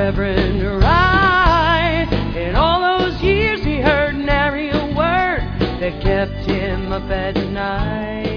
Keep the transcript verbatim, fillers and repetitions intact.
Reverend Wright. In all those years he heard nary a word that kept him up at night.